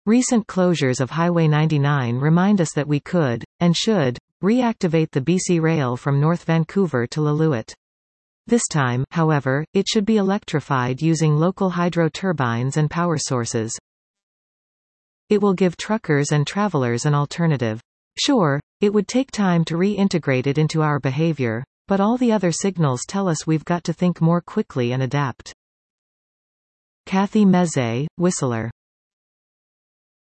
Recent closures of Highway 99 remind us that we could, and should, reactivate the BC Rail from North Vancouver to Lillooet. This time, however, it should be electrified using local hydro turbines and power sources. It will give truckers and travelers an alternative. Sure, it would take time to reintegrate it into our behavior, but all the other signals tell us we've got to think more quickly and adapt. Kathy Meze, Whistler.